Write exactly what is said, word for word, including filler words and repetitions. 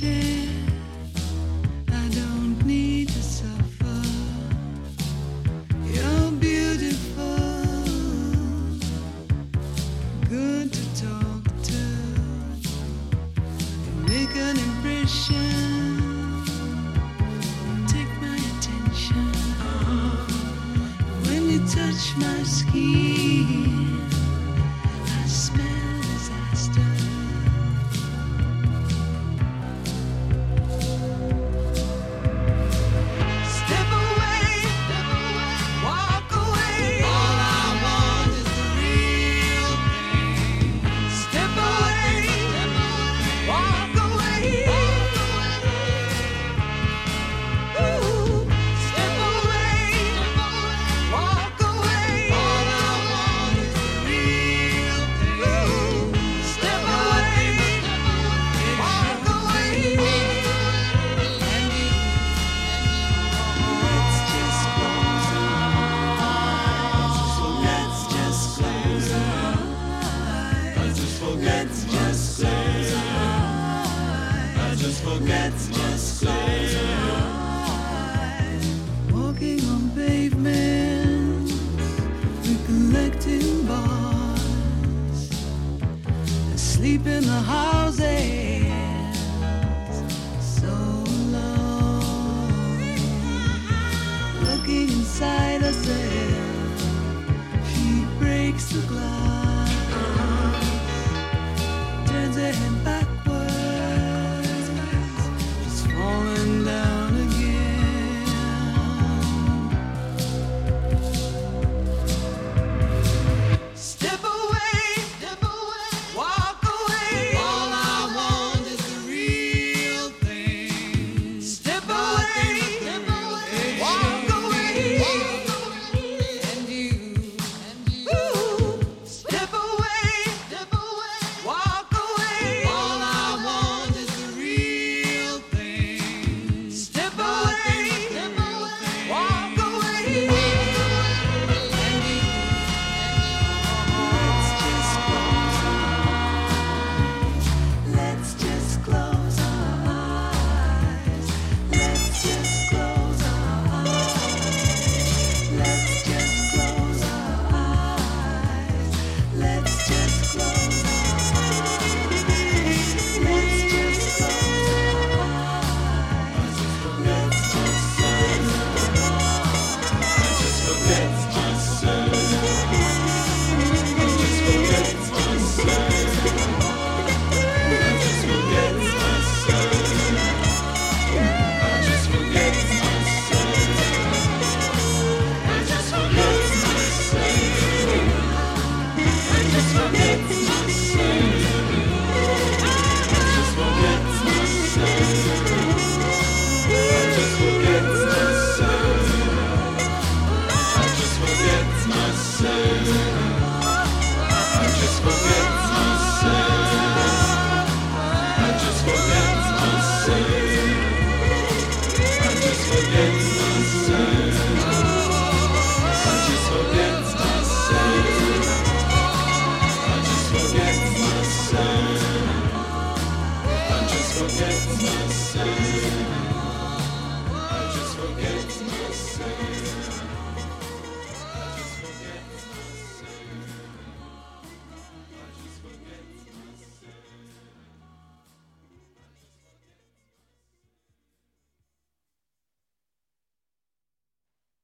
pretend I don't need to suffer. You're beautiful, good to talk to. You make an impression, take my attention. When you touch my skin, I smell disaster. Step away, step away, walk away. All I want is the real thing. Step away, step away, walk away. Ooh, step away, step away, walk away. All I want is the real thing. Ooh, step away, step away, walk away. And you, let's just close our eyes. Let's just close our eyes. I just forget Let's just close our eyes. I just forget Let's just close our eyes. Walking on pavement, recollecting bars, asleep in the houses, so alone. Looking inside herself, she breaks the glass, turns her head backwards, just falling down again. Step away, step away, walk away. All I want is the real thing. Step away, step away, walk away. And you, and you, ooh, step away, step away, walk away. All I want is the real thing. Step away, step away, walk away. And you, let's just close our eyes. Let's just close our eyes. Let's just close our eyes. Let's just close our eyes. Let's just close our eyes. Let's just close our eyes. I just forget myself. I just forget myself. I just forget myself. I just forget myself. I just forget myself. I just forget myself. I just forget myself. I just forget myself. I just forget myself. I just forget myself. I just forget myself. I just forget myself. I just forget myself. I just forget myself. I just forget myself. I just forget myself.